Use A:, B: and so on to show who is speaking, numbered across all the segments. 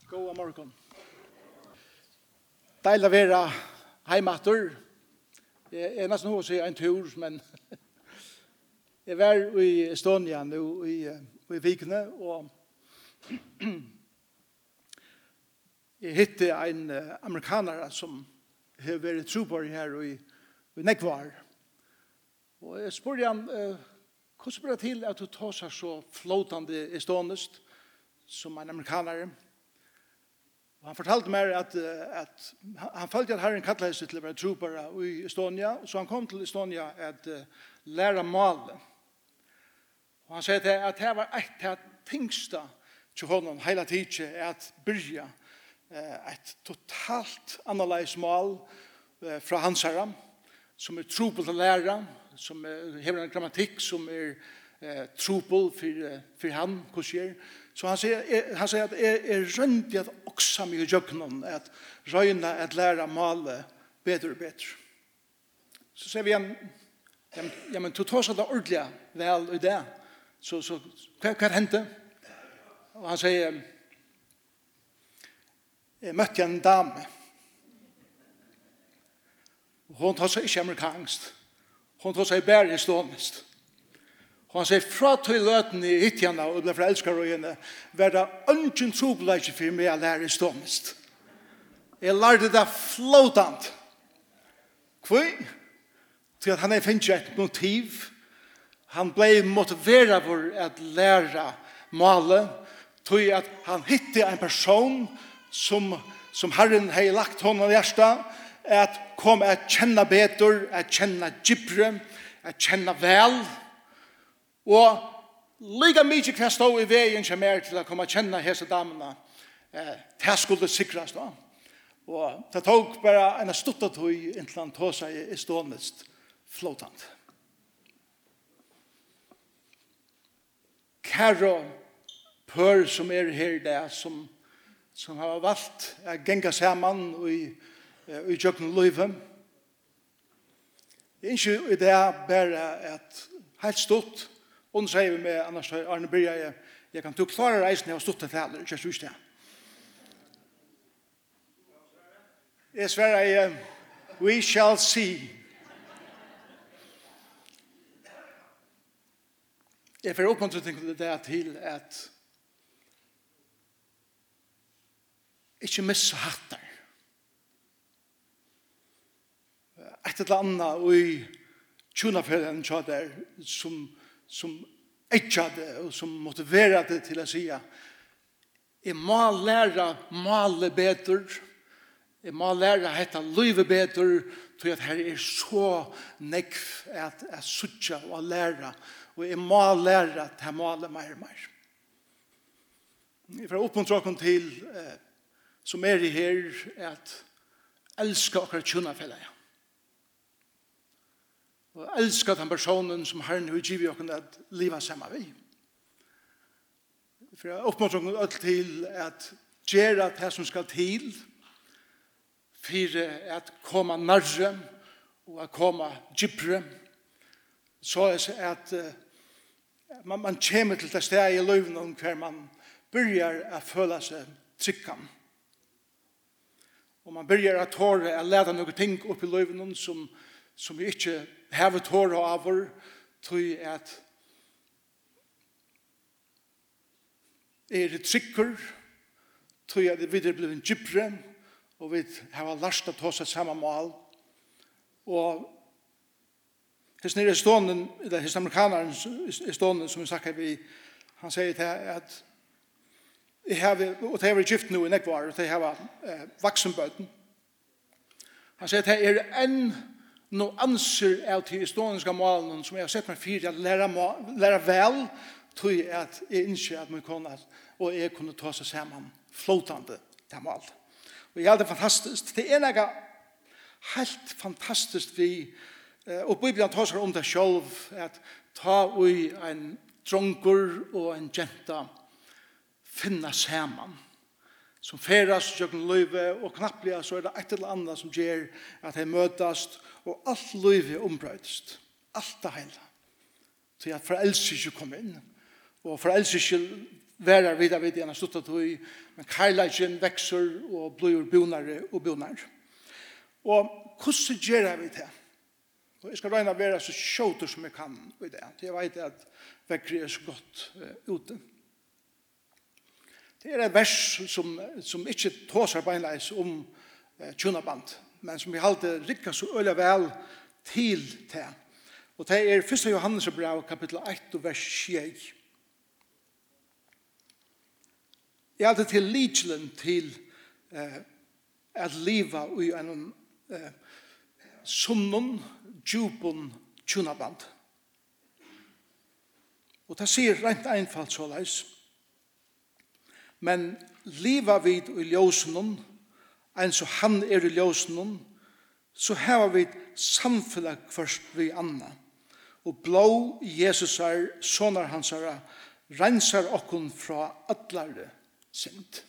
A: God morgon. Deilig å være heimater. Jeg er nesten å si en tur, men jeg var i Estonia nå i vikene, og jeg hittet en amerikaner som har vært trobor her i Nekvar. Og jeg spurte han, hvordan blir det til at du tar seg så flåtande estonisk som en amerikaner? Han fortalte meg at han følte at Herren kallet seg til å være trobare i Estonia, så han kom til Estonia at lære male. Og han sier at det var et av tingste til honom hele tiden at byrja et totalt annerledes mal fra hans herre, som trobel til lære, som har en grammatikk som trobel for han, hvordan så han säger att är rönt att också mig och jöknon att röjna att lära male bättre och bättre. Så säger vi igen, ja men totalt så det ordentliga väl i det. Så vad hände? Och han säger, jag mötte en dam. Hon tar sig inte amerikanskt. Hon tar sig bara estoniskt. Og han sier, fra til løten i hittjana og ble forelskar og henne, var det ønsken trobeleik for meg å lære estonisk. Jeg lærte det flåtant. Hvor? Til at han finnet et motiv. Han ble motiveret for å lære male, til at han hittet en person som Herren har lagt hånden i hjertet, at kom å kjenne bedre, å kjenne djupere, å kjenne vel. Og lika mykje kan stå i veien som til å komme å kjenne hese damene. Det skulle sikres da. Og det tok bare en stuttet tog inntil han tog seg estonisk flåtant. Kære pør som her der, som har valgt å genga sammen i jøkken løyve. Ikke i det bare et helt stort. Og nå sier vi med Anders Arne Birger, jeg kan klare reisen og stått til taler, ikke synes det. Jeg svarer, we shall see. Jeg får oppmuntret til det til at ikke missa hatter. Et eller annet i tjonafellen som etjade og som motiverade til å si jeg må lære male bedre, jeg må lære hette livet bedre, til at her så nekv at suttja og lære, og jeg må lære til å male mer og mer. Jeg får oppmuntre dere til, som i her, at elska akkurat tjonafelle, og elsker den personen som Herren har givet oss at livet sammen vi. For jeg oppmuntrer dere til at gjøre det som skal til for at komme nærre og at komme djupere så at man kommer til det stedet i livet hver man begynner å føle seg tryggende. Og man begynner å tåre å lede noen ting opp i livet som vi ikke har tåre av til at trykker, til at vi er blevet djupere, og vi har lært å ta seg samme mål. Og hos nere i stånden, eller hos amerikaneren i stånden, som vi snakker vi, han sier til at og det er gift nå i Nekvar, og det har vaksenbøten. Han sier til at en nå anser av til estoniska målen som jeg har sett meg fyrir at lære vel til at jeg innskjer at man kunne og jeg kunne ta seg sammen flåtande til mål. Og jeg er det fantastisk. Det er noe helt fantastisk vi og Bibelen tar seg om det selv at ta i en dronker og en jenta finna sammen som feras jøkken løyve og knapplega så det et eller annet som gjør at de møtast og alt løyve ombrøydest. Alt det hele. Til at forelsker ikke kom inn. Og forelsker ikke værer videre vid en stuttet tog, men kærleiken vekser og blir bonare og bonare. Og hvordan gjør vi det? Og jeg skal regne å være så kjøter som jeg kan i det. Jeg vet at vekker er så godt ute. Det er et vers som ikke tåser beinleis om tjunaband, men som vi halte rikker så øyla vel til det. Og det er 1. Johannes brev, kapittel 1, vers 6. Jeg halte til lidelen til at liva i en sunnen, djupun tjunaband. Og det sier rent einfalt så leis. Men liva vid i ljósunum, en så han er i ljósunum, så har vi samfunnet først vi anna. Og blå Jesusar, sonar hansara, rensar okkun fra allare synd.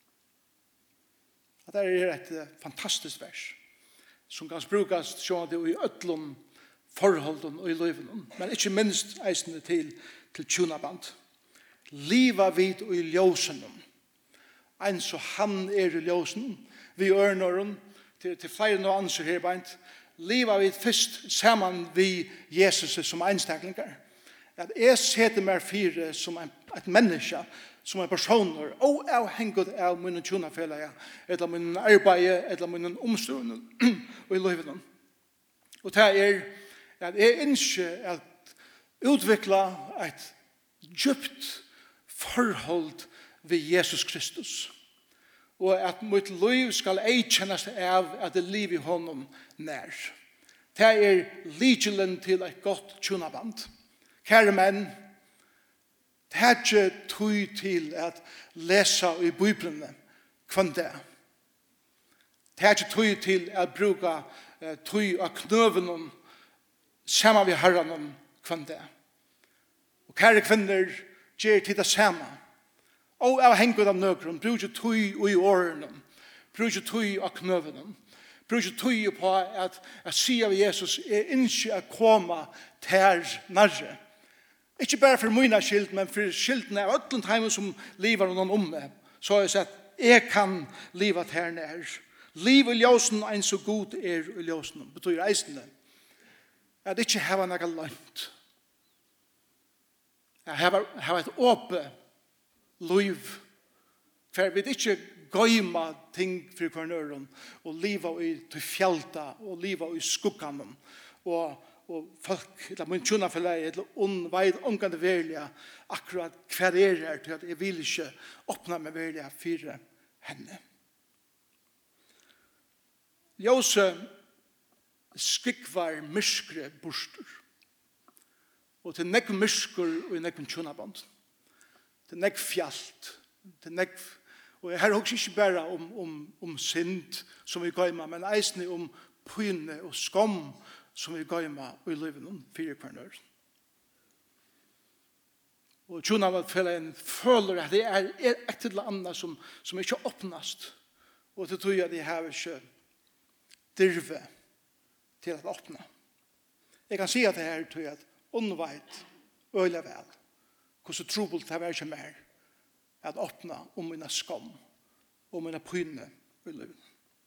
A: Det er et fantastisk vers, som kan brukas sånn i öllum forholdun og i liven, men ikke minst eisende til tjunaband. Liva vid i ljósunum, en så han er i ljósunum, vi ørnåren, til flere nå anser her beint, liva vid først saman vi Jesus som einstaklingar. At jeg setter meg fire som et menneske, som en personer, og avhengig av mine tjunafellere, eller mine arbeid, eller mine omstående og i livet. Og det er at jeg ønsker at utvikle et djupt forhold ved Jesus Kristus. Og at mitt liv skal eikjennes av at det liv i honom nær. Det er lidelen til et godt tjunaband. Kære menn, det er ikke tøy til at lese i Bibelen kvann det. Det er ikke tøy til at bruke tøy av knøven sammen med herren kvann det. Og kære kvinner gjør til det samme. Og avhengig av nøkron, bruker tøy i årene, bruker tøy av knøven, bruker tøy på at si av Jesus er ikke å komme til nærre. Ikke bare for mine skilt, men for skiltene av øtlen timen som lever noen om meg. Så har jeg sagt, jeg kan leve til nær. Liv i ljósen, en så god er i ljósen. Betyr eisende. At ikke hava noe langt. Jeg har et åpe liv. For vi ikke gøyma ting for kvarnøren, og liva i til fjelta, og liva i skugganen, og folk, eller min tjunafellei, eller veit omgående verlige, akkurat hver er til at jeg vil ikke åpne meg verlige fire henne. Ljøse skikvar myskre borster, og til nekk mysker og nekk tjunaband, til nekk fjalt, til nekk, og her er også ikke bare om synd som vi gøyma, men eisne om pyne og skam som vi gøyma i livet om fire kvarnør. Og tjunafellei føler at det er et eller annet som ikke åpnast, og det tror jeg de har ikke dirve til å åpne. Jeg kan si at det her tror jeg at unnveit øyla vel hvordan trobult det er ikke mer at åpne om mine skam og mine pyne i livet.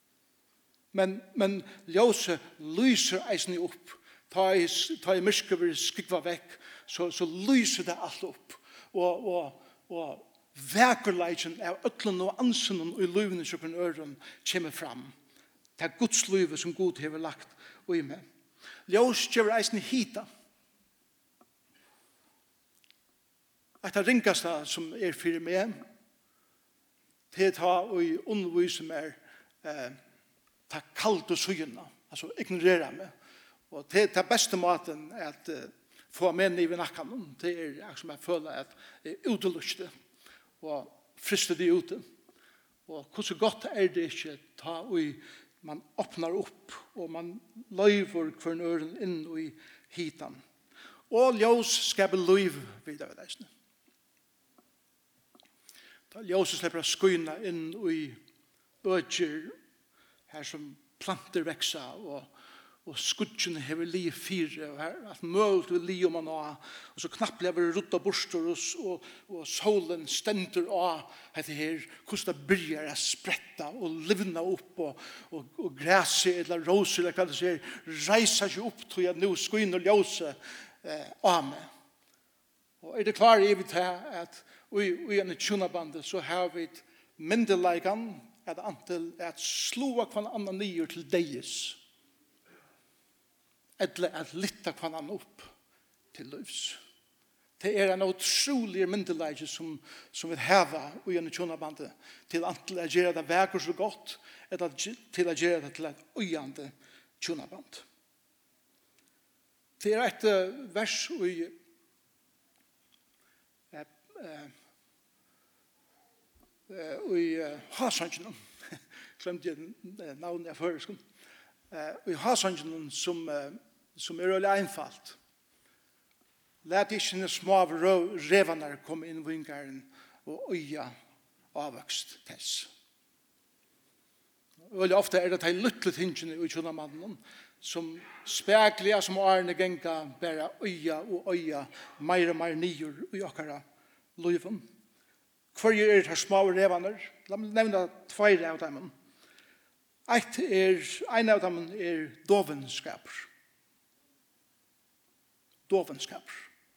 A: Men ljøse lyser eisen opp. Ta i mørket skikva vekk, så lyser det alt opp. Og vekerleisen av øtlen og ansen i livene som kan øren kommer fram. Det er Guds liv som Gud har lagt i meg. Ljøs gjør eisen hita. Et av ringeste som er for meg, til å ta og undervise meg ta kallt og sugna, altså ignorera meg. Og det er beste måten at få med ned i nakken. Det er som jeg føler at jeg er uteluste og frister de ute. Og hvordan godt er det ikke ta og man åpner opp og man løyver hver øren inn i hitan. Og ljøs skaper løyv videre deisene. Da ljøs slipper å skyna inn i ødger her som planter veksa og skudgen hever li fire, og her, at mølt vil li om han av, og så knapt lever rutta borster, og solen stender av, etter her, hvordan det byrjar å spretta, og livna opp, og græse, eller roser, eller hva det sier, reiser seg opp, til jeg nå skuiner ljøse av meg. Og det klare i til at i en tjunabandet så har vi myndeleikan, at slå hver annan nyer til deis, eller at lytta hver annan opp til livs. Det en utrolig myndeleik som vi har i en tjunabandet, til å gjøre det vekker så godt, eller til å gjøre det til et øyende tjunaband. Det et vers i Hasangen, glemte jeg navnet jeg før, i Hasangen som veldig einfalt. Lät ikke små revaner komme inn i vingaren og øya avvokst tess. Veldig ofte det de lytte tingene i tjunamannen som spekler som årene genga bare øya og øya mer og mer nyer i okkara liven. Hver det her små revaner? La meg nevne 2 av dem. En av dem dovenskaper. Dovenskaper.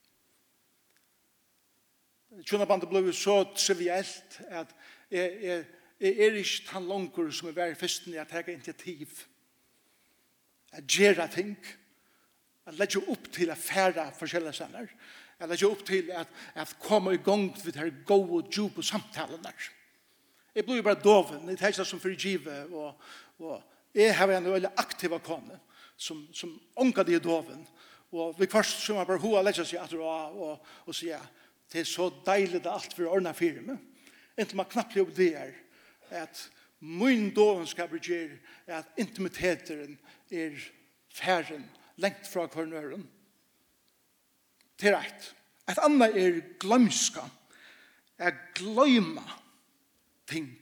A: Tjunabandet ble så trivielt at jeg ikke tan langer som veldig festen i å ta initiativ. At gjøre ting. At legge opp til å fære forskjellige sender. At legge opp til at komme i gang med det gode og djupe samtalen der. Jeg ble bare doven. Jeg tenker som for givet. Og jeg har en veldig aktiv kone som ånker de doven. Og vi først som bare hoa legger seg etter og sier det så deilig det alt for å ordne firme. Inntil man knappt jobb det at min dovenskap gjør at intimiteten færen lengt fra kvarnøren. Det rett. Et annet glømska. Gløyma ting.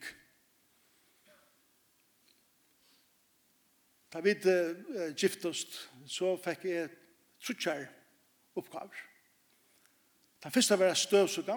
A: Da vi gifte oss, så fikk jeg trutjar oppgaver. Den første var støvsuga.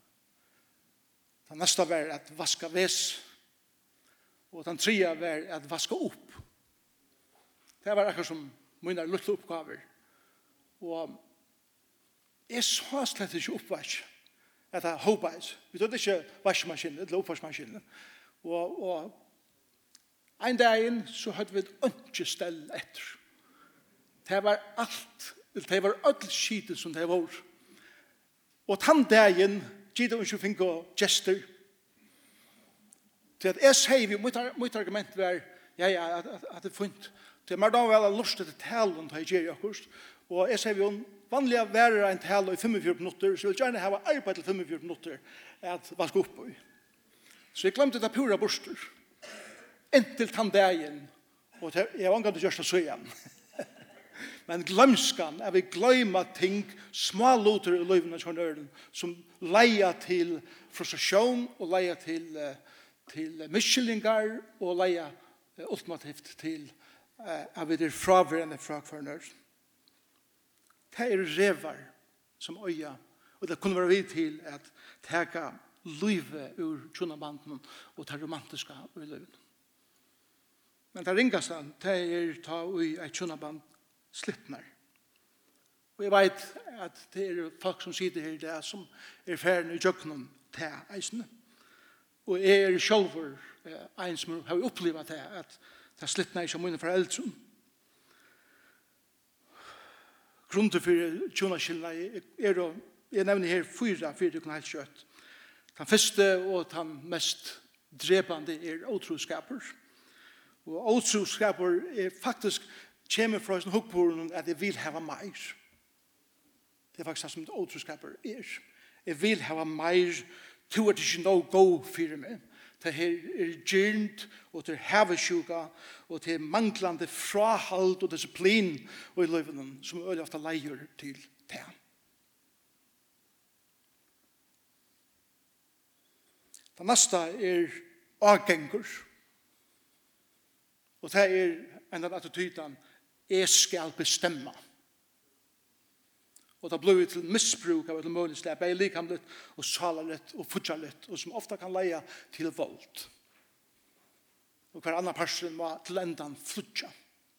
A: Den neste var at vaska ves. Og den tredje var at vaska opp. Det var akkurat som mine lutte oppgaver. Og jeg så slett ikke oppvask. At jeg håpet. Vi trodde ikke vaskemaskinen, eller oppvaskmaskinen. Og en dag så hadde vi et ønske stell etter. Det var alt. Det var alt skitet som det var. Og den dagen gitt det ikke finne gjester. Til at jeg sier vi, mitt argument var at det funnet. Det er da vel lyst til talen til jeg gjør akkurat. Og jeg sier vi vanlig være en tale i 45 minutter, så jeg vil gjerne ha arbeid til 45 minutter at vaske opp i. Så jeg glemte det pura borster. Inntil den dagen. Og jeg var ikke gjørst det så igjen. Men glömskan är vi glömma ting, små luter i livet av kjørnøren, som leier til frustration og leier til miskyllingar og leier ultimativt til at vi fraværende fra kjørnøren. Det revar som øya, og det kunne være vid til at teka livet ur kjønnabanden og det romantiska i livet. Men det ringaste, det ta i et kjønnaband slittnar. Og jeg vet at det folk som sitter her der som ferdig i jøkkenen til eisene. Og jeg selv en som har opplevd det at det slittnar ikke mine foreldre. Grunnen for tjonaskillene jeg nevner her 4 du kan ha kjøtt. Den første og den mest drepende otroskaper. Og otroskaper faktisk kommer fra en hukkbord at jeg vil ha mer. Det faktisk det som otroskaper Jeg vil ha mer til at det ikke er gå for meg. Det her gynt, og det havesjuka, og det manglande frahald og disiplin og i livet som øyelig ofte leier til det. Det neste avgenger. Og det en av attityden jeg skal bestemme. Og det blir til misbruk av et mulig slag, bare likamligt og salarligt og futjarligt, og som ofta kan leie til vold. Og hver annen person må til endan flutja.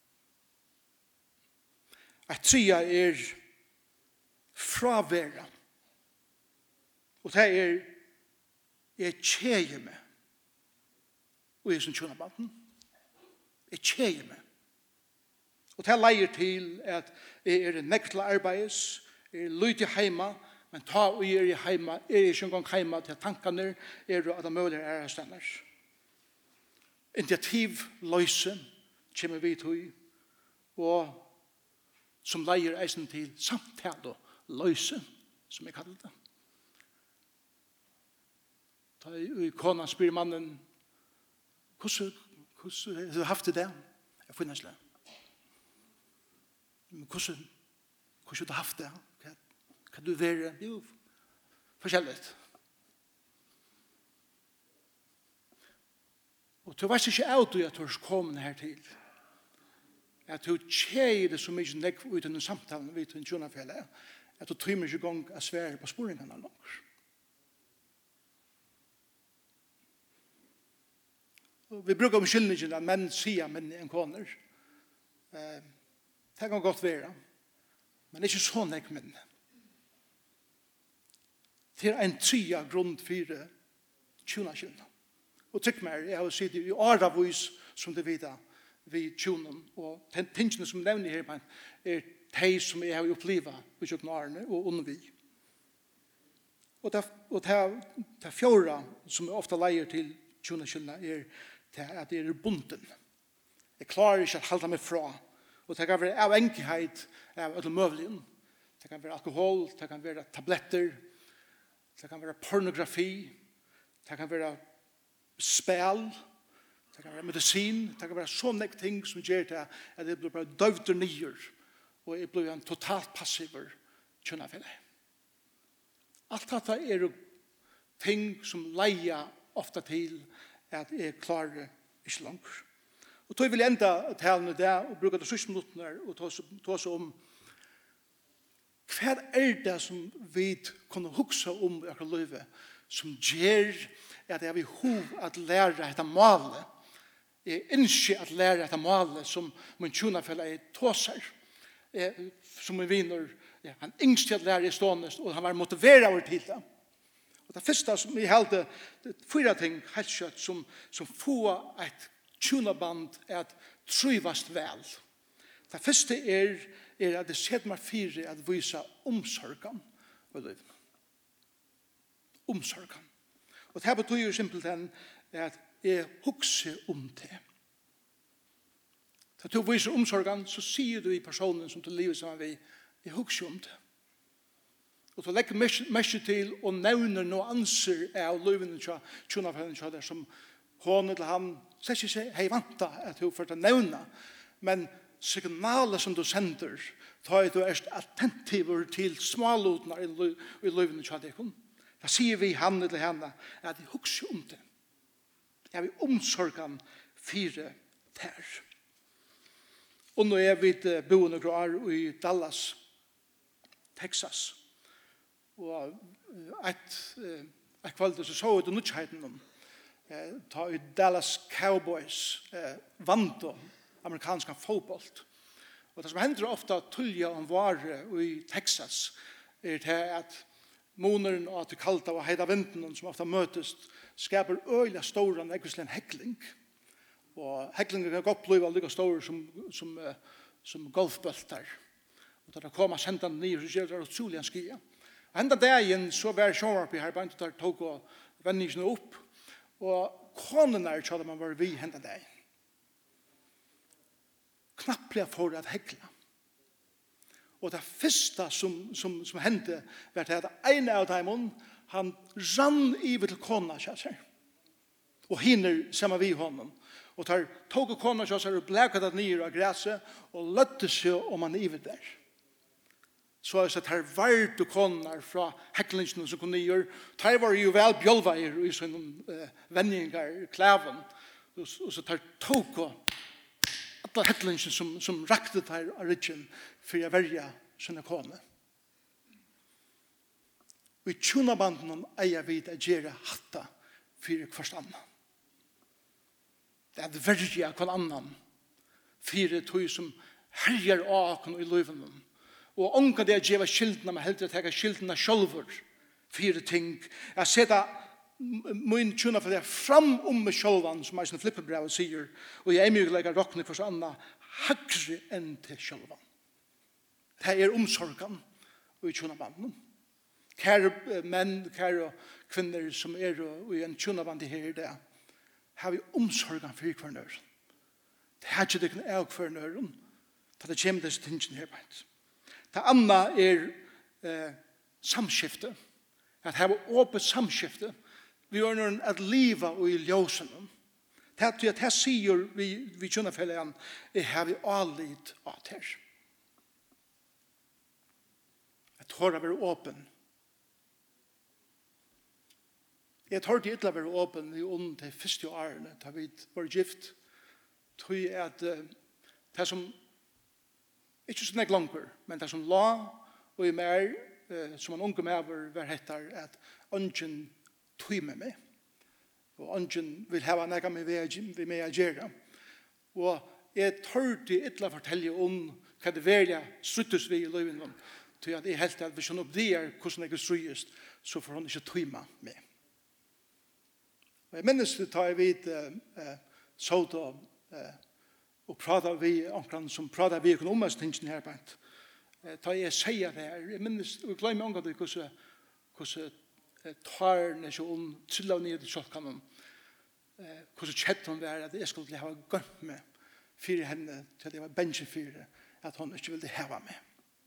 A: Et tria fravera. Og det jeg kjeger meg. Og jeg som tjonabaten. Jeg kjeger meg. Og det leier til at jeg nekla arbeids, jeg lyder heima, men ta og jeg heima, jeg ikke engang heima til tankene at det mulig stender. Initiativløse kommer vi til, og som leier eisen til samtale løse, som jeg kaller det. Da kona spyr mannen, hvordan har du haft det? Jeg finner slik. Hvordan har du haft det? Kan du være? Jo, forskjelligt. Og du vet ikke av du at du er kommet her til. At du kjeier det så mye nekv ut i den samtalen vi til en tjonafelle, at du trymer ikke gang av svære på sporingene langt. Vi brukar om skyldningen at menn sier menn enn koner. Det kan godt være, men ikke så nekv menn. Det en tria grunn for tjonakylden. Og trykk meg, jeg har sittet i åravis som det videre vi tjonen, og tingene som nevner her de som jeg har opplevd i kjøkkenårene og under vi. Og det fjorda som jeg ofte leier til tjonakylden at det bunden. Jeg klarer ikke å holde meg fra, og det kan være avhengighet av alle møvelen. Det kan være alkohol, det kan være tabletter, det kan være pornografi, det kan være spel, det kan være medisin, det kan være sånne ting som gjør det at det blir bare døvd og nyer, og det blir en totalt passiver kjønnafelle. Alt dette jo ting som leier ofte til at jeg klarer ikke langt. Og så vil jeg enda tale det og bruke det siste minuttene og ta oss om hva det som vi kunne huske om i akkurat livet som gjør at jeg vil hov at lære dette målet. Jeg ønsker at lære dette målet som min tjonafelle tåser. Som min viner, han yngste at lære i stående, og han var motiveret over til det. Og det første som vi heldte, fyra ting helt kjøtt som får et tjonaband at trivast vel. Det første at det setter meg fire at vise omsorgen i livet. Omsorgen. Og det betyr jo simpelthen at jeg husker om det. Da du viser omsorgen, så sier du i personen som du lever sammen med, jeg husker om det. Og du legger mest til og nevner noe anser av livene til tjonafellen som hun eller han sier ikke seg, hei vant at du får nevne, men signalet som du sender, da du attentiver til smålutene i livene til deg. Da sier vi han eller henne at jeg husker om det. Jeg vil omsorgen fire ter. Og nå vi boende grar i Dallas, Texas. Og et kveld så jeg det nødvendigheten om ta i Dallas Cowboys vant amerikansk fotboll. Og det som hender ofte tulja om vare i Texas det at måneden og at det kalta og heida vinden som ofte møtes skaper øyla stora nekvislig en hekling. Og heklingen kan godt bli like stor som golfbøltar. Og da det kommer sendene nye, så gjør det utrolig en skia. Og enda dagen så var sjånvarpi her, bare ikke tok og vendingene opp. Og konene trodde man var vi enda dagen. Knapplega for at hekla. Og det første som hendte var at en av dem, han rann iver til kona kjasser. Og hinner sammen vi honom. Og tog kona kjasser og blekat det nye av græset og løtte seg om han iver der. Så jeg sett her varpe konar fra heklingene som kunne gjøre. De var jo vel bjølveier i sånne vendingar, klæven. Og så tog alla hettlingen som rakte der av rydgen for å verja sine kone. Og i tjonabanden eier vi det gjøre hatta for hverst annan. Det er verja hver annan for tog som herjer åken i løyven. Og ånka det gjøre skyldene, men heldur å ta skyldene sjølver for ting. Jeg setter min tjuna for det fram med sjølvan, som Eisen Flippebrevet sier, og jeg er mye leger råkne for sånn hakre enn til sjølvan. Det er omsorgen i tjunabanden. Kære menn, kære kvinner som er i en tjunaband her, det har vi omsorgen for hver nøren. Det har ikke det kunne jeg for nøren, da det kommer disse tingene her på. Det andre er samskifte. At ha åpent samskifte. Vi gjør noen at livet og i ljøsen. Det sier vi kjønnefellene, har vi allit av her. Jeg tror å være åpen. Jeg tror det ikke å være åpen i de første årene, da vi var gift. Jeg tror at det som, ikke sånn jeg langer, men det som la og i mer, som en unge med var hettar, at ungen tog med meg. Og ungen vil ha noe med meg å gjøre. Og jeg tror det ikke å fortelle om hva det velger struttes vi i løven. Til at jeg helt at hvis hun oppdager hvordan jeg strøyes, så får hun ikke tog med meg. Og jeg minnes det tar jeg vidt sånt og prater vi omkring som prater vi økonomisk tingene her på et. Da jeg sier det her, jeg minnes, og jeg glemmer omgang det hvordan tar når hun triller ned i kjølkanen, hvordan kjett hun var at jeg skulle ha gømt med for henne til at jeg var bensje for at hun ikke ville heve med.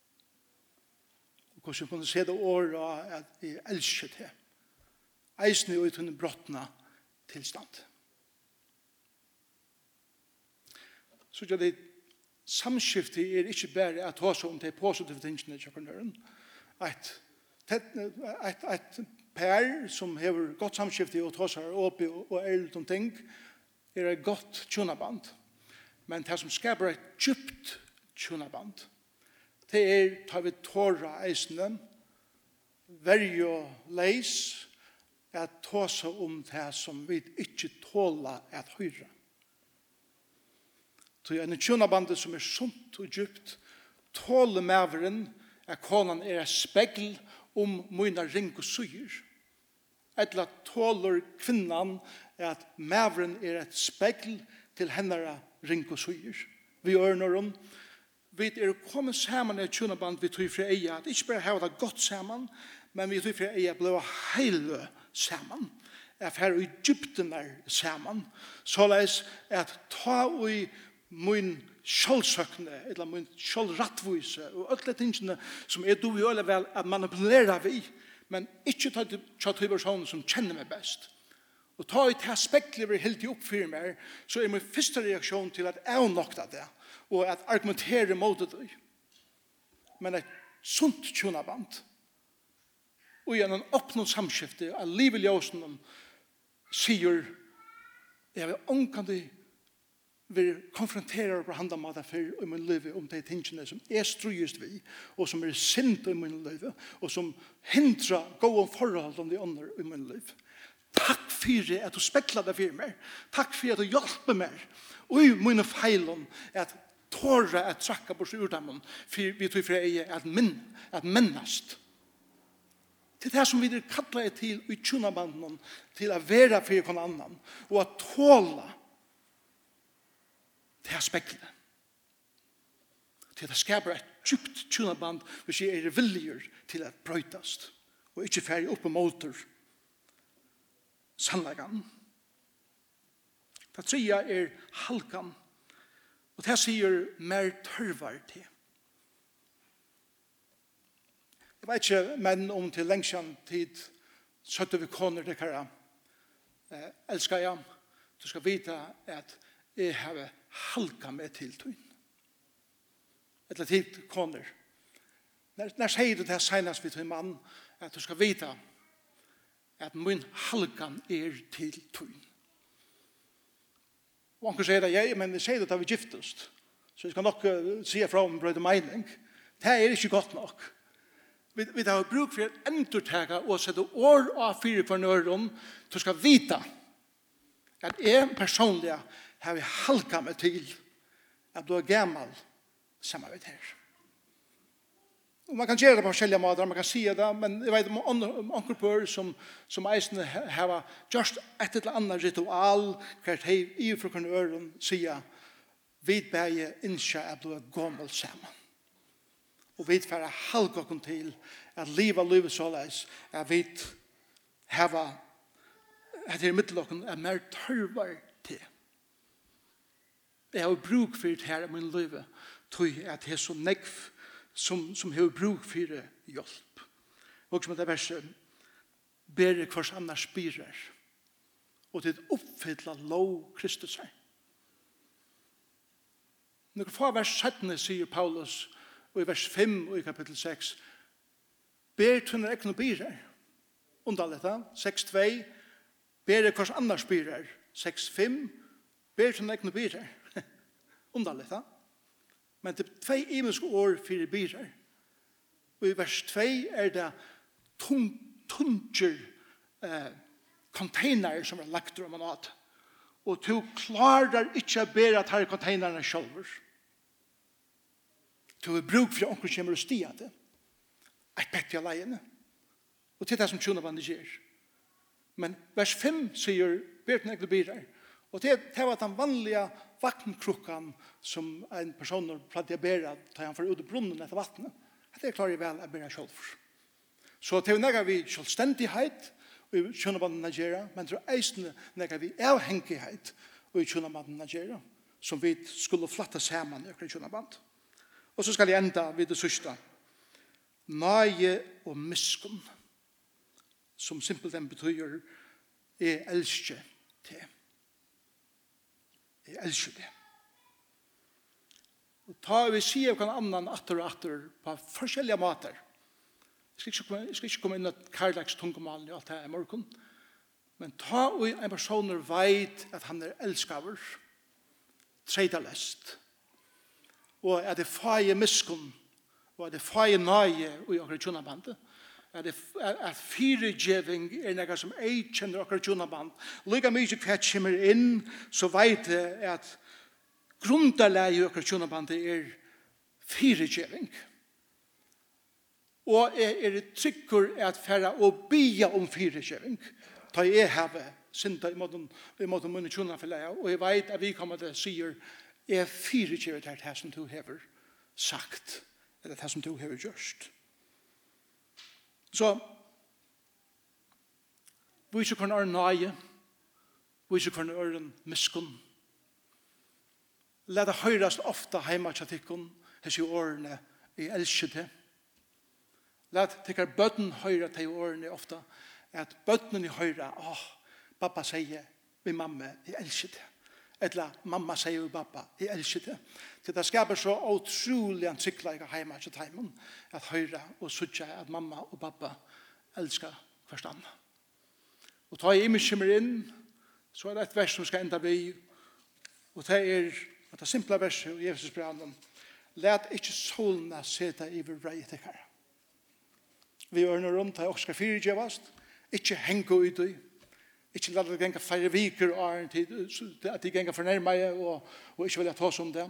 A: Og hvordan hun kunne se det året at jeg elsket det. Eisen ut under brottene tilstand. Så det samskiftet er ikke bare at ta seg om de positive tingene til kjøkkenøren. Et pær som har godt samskifte og ta seg opp og eld om ting er et godt tjonaband. Men det som skaper et djupt tjonaband, det er tar vi tåra eisene, verje og leis, at ta seg om det som vi ikke tåler at høyre. Så en tjonabandet som er sunt og djupt, tåler maveren at konan er et spegl om mine ring og syr. Eller tåler kvinnan at maveren er et spegl til henne ring og syr. Vi ørner om, vi er kommet sammen i et tjonaband vi tror for eie, at ikke bare har det godt sammen, men vi tror for eie ble hele sammen. At her i dybden er sammen. Såleis at ta i min kjølsøkne, eller min kjølrattvise, og alle de tingene som er du gjør vel at manipulere vi, men ikke ta til personen som kjenner meg best. Og ta i det spekler vi helt i oppfyrer meg, så er min første reaksjon til at jeg nokta det, og at argumentere mot det. Men et sunt tjonaband, og gjennom oppnådd samskifte av livet i ljøsene sier jeg vil omkande vi konfronterer på handa med det for i min liv om de tingene som er strøyest vi, og som er sint i min liv, og som hindrer gode forhold om de andre i min liv. Takk for at du spekler det for meg. Takk for at du hjelper meg. Og i mine feilen at tåre at trakka på seg ur dem, for vi tror for jeg at minnast. Det er det som vi kallar til i tjonabanden, til å være for en annan, og å tåle det er speklet. Til det skaper et djupt tjonaband hvis jeg er viljer til å brøytast, og ikke ferdig opp på måter sannleggen. Det tredje er halkan, og det sier mer tørvar til. Jeg vet ikke, men om til lengsjan tid søtte vi koner det kara elskar jeg. Du skal vite at jeg har halka meg til tøyn. Eller tid koner. Når sier du det senest vi til mann at du skal vite at min halkan er til tøyn. Og han kan si det, ja, men jeg sier det da vi giftest. Så jeg skal nok si fra om brød og mening. Det ikke godt nok. Vi har bruk for å endurtega og sette år av fire for nøren til skal vite at jeg personlig har halka meg til at du gammel sammen med her. Og man kan gjøre det på forskjellige måter, man kan si det, men jeg vet om onkelpør som eisene har gjort et eller annet ritual hver de i for kunne øren sier vi bæger innskje at du gammel sammen. Og vi får halka oss til at livet såleis at vi har at i middelokken er mer tørvar til. Jeg har bruk for det her i min liv, tror at det er så negv som har bruk for hjelp. Og som det verset, ber hvers annars spirer, og til oppfylla lov Kristus er. Når få vers 17 sier Paulus, og i vers 5 og i kapittel 6, ber til når ekne birer. Undaletta, 6.2, ber hvers annars birer. 6.5, ber til når ekne birer. Undaletta. Men det er 2 imenske år for birer. Og i vers 2 er det tunger container som er lagt om en at. Og du klarer ikke å bære at her containerne selv. Du har bruk for at onker kommer og stiger det. Et bedre leiene. Og til det som tjonabandet gjør. Men vers 5 sier Berten Ekle Birer. Og det var den vanlige vattenkrukkan som en person pleide å bære da han får ut i brunnen etter vattnet. Det klarer jeg vel å bære selv. Så det er nægget vi selvstendighet og i tjonabandet Nigeria, men det er eisende nægget vi avhengighet og i tjonabandet Nigeria, som vi skulle flatte sammen i tjonabandet. Og så skal jeg enda vid det sørste. Nøye og miskunn, som simpelthen betyr jeg elsker det. Jeg elsker det. Og ta vi sier hva annan atter og atter på forskjellige måter. Jeg skal ikke komme inn i Karlaks tungomalen i alt det her i morgen. Men ta vi en person vet at han er elskaver, tredalest, og er det feie miskunn, og er det feie nøye i okra tjonabandet, er det at firegjeving er noe som jeg kjenner okra tjonaband. Lika mye hva kommer inn, så vet jeg at grunderleie i okra tjonabandet er firegjeving. Og er det trykker at færre å bia om firegjeving, da jeg har synda i måten munne tjonafellea, og jeg vet at vi kommer til å sier er firegjeving til det som du har sagt, eller det som du har gjort. Så, vi ikke kan øre nøye, vi ikke kan øre miskunn. Lad det høyrast ofte heima til tikkun, hese årene i elskede. Lad tikkar bøtten høyre til årene ofte, at bøttene høyre, pappa sier vi mamma, jeg elskede. Eller mamma sier vi pappa, jeg elskede. Til det skaper så utrolig en tryggleik heima til teimen, at høyre og sutja at mamma og pappa elskar hverstand. Og ta jeg imens kommer inn, så er det et vers som skal enda vi, og det er det simple verset i Jesus branden. Let ikke solna seta i vår rei til her. Vi ørner rundt, det er også skal fyrirgjevast, ikke henge ut i, ikke la det genga flere viker og at de genga fornærme og ikke vilja ta oss om det.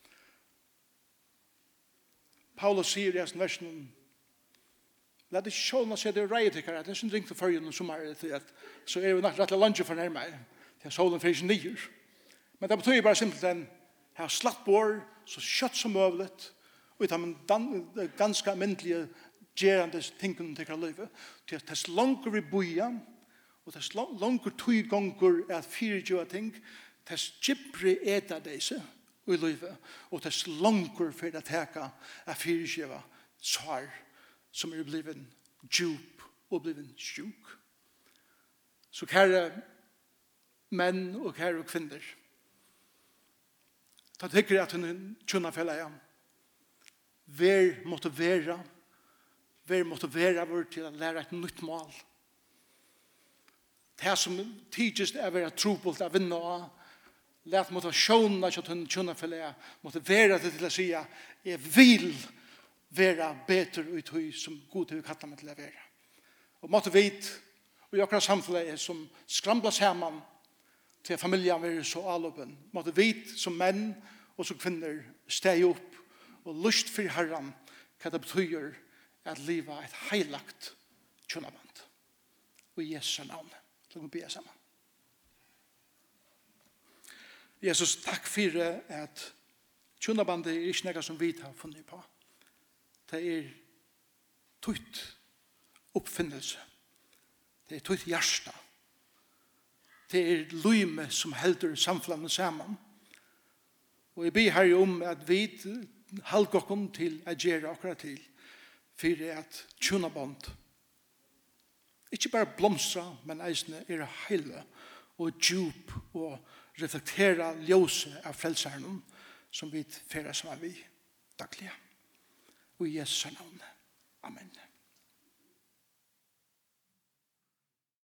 A: Paulus sier i en versen, la det ikke sjålna seg det rei til her, det er som ringt til førjen og sommer, så er vi nok rett og slett fornærme til solen fyrir ikke nyer. Men det betyr bare simpelthen her slatt bor, så kjøtt som møvlet, og det er ganske alminnelige gerande tingene til livet, til at det langer vi boja, og det langer tog ganger at fyrirgjøa ting, det skipre eta disse i livet, og det langer for å teka at fyrirgjøa svar som er blivet djup og blivet sjuk. Så kære menn og kære kvinner, ta tykker at hun tjuna fella vær motivera vår til å lære et nytt mål. Det som tidligst er å være trobult av vinna av, Lät motivationen att jag kunna förlä måste vara till att säga jag vill vara bättre ut hur som god hur kallar mig till att vara. Och måste vit och jag kan samfället som skramlas samman till familjen blir så allöpen. Måste vit som män och som kvinnor steg upp och lust för Herren vad det betyder att leva ett heilagt tjänaband. Och i Jesu namn. Låt mig be samman. Jesus, tack för att tjänabandet är inte något som vi har funnit på. Det är tutt uppfinnelse. Det är tutt hjärsta. Det är lyme som helder samfunnet samman. Och jag ber här om att vi halkar kom till att göra akkurat till för att tjänaband ikke bare blomstra, men eisne er heile og djup og reflektera ljose av frelseren som vi færer sammen vi daglige. Og i Jesu navn. Amen.